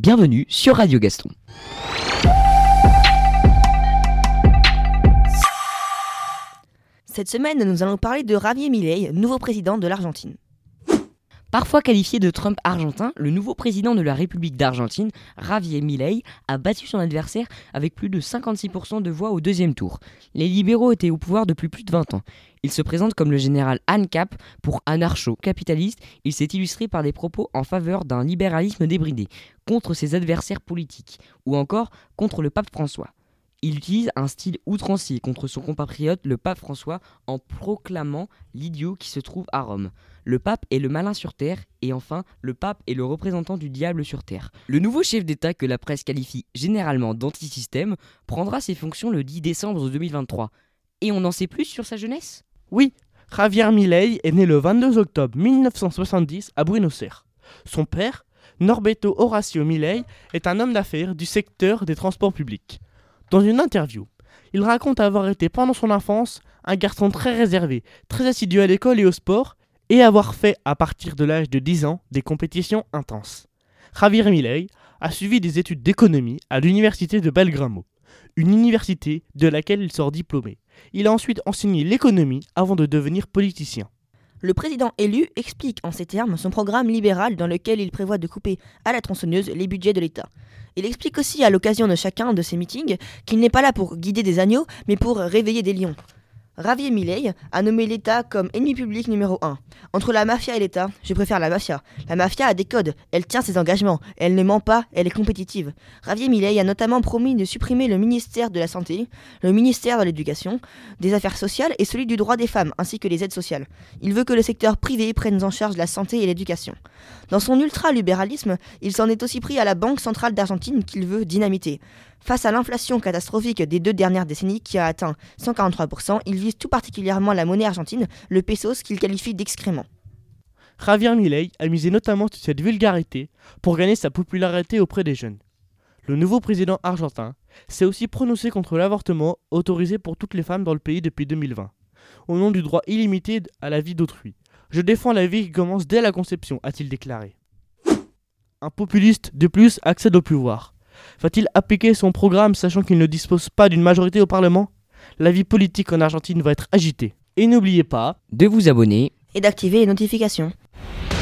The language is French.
bienvenue sur Radio Gaston. Cette semaine, nous allons parler de Javier Milei, nouveau président de l'Argentine. Parfois qualifié de Trump argentin, le nouveau président de la République d'Argentine, Javier Milei, a battu son adversaire avec plus de 56% de voix au deuxième tour. Les libéraux étaient au pouvoir depuis plus de 20 ans. Il se présente comme le général ANCAP pour anarcho-capitaliste. Il s'est illustré par des propos en faveur d'un libéralisme débridé, contre ses adversaires politiques, ou encore contre le pape François. Il utilise un style outrancier contre son compatriote le pape François en proclamant l'idiot qui se trouve à Rome. Le pape est le malin sur terre et enfin le pape est le représentant du diable sur terre. Le nouveau chef d'État que la presse qualifie généralement d'antisystème prendra ses fonctions le 10 décembre 2023. Et on en sait plus sur sa jeunesse ? Oui, Javier Milei est né le 22 octobre 1970 à Buenos Aires. Son père, Norberto Horacio Milei, est un homme d'affaires du secteur des transports publics. Dans une interview, il raconte avoir été pendant son enfance un garçon très réservé, très assidu à l'école et au sport, et avoir fait à partir de l'âge de 10 ans des compétitions intenses. Javier Milei a suivi des études d'économie à l'université de Belgrano, une université de laquelle il sort diplômé. Il a ensuite enseigné l'économie avant de devenir politicien. Le président élu explique en ces termes son programme libéral dans lequel il prévoit de couper à la tronçonneuse les budgets de l'État. Il explique aussi à l'occasion de chacun de ses meetings qu'il n'est pas là pour guider des agneaux, mais pour réveiller des lions. Javier Milei a nommé l'État comme ennemi public numéro 1. Entre la mafia et l'État, je préfère la mafia. La mafia a des codes, elle tient ses engagements, elle ne ment pas, elle est compétitive. Javier Milei a notamment promis de supprimer le ministère de la Santé, le ministère de l'Éducation, des Affaires sociales et celui du droit des femmes, ainsi que les aides sociales. Il veut que le secteur privé prenne en charge la santé et l'éducation. Dans son ultra-libéralisme, il s'en est aussi pris à la Banque centrale d'Argentine qu'il veut dynamiter. Face à l'inflation catastrophique des 2 dernières décennies qui a atteint 143%, il vise tout particulièrement la monnaie argentine, le pesos qu'il qualifie d'excrément. Javier Milei a misé notamment sur cette vulgarité pour gagner sa popularité auprès des jeunes. Le nouveau président argentin s'est aussi prononcé contre l'avortement autorisé pour toutes les femmes dans le pays depuis 2020, au nom du droit illimité à la vie d'autrui. Je défends la vie qui commence dès la conception, a-t-il déclaré. Un populiste de plus accède au pouvoir. Va-t-il appliquer son programme sachant qu'il ne dispose pas d'une majorité au Parlement ? La vie politique en Argentine va être agitée. Et n'oubliez pas de vous abonner et d'activer les notifications.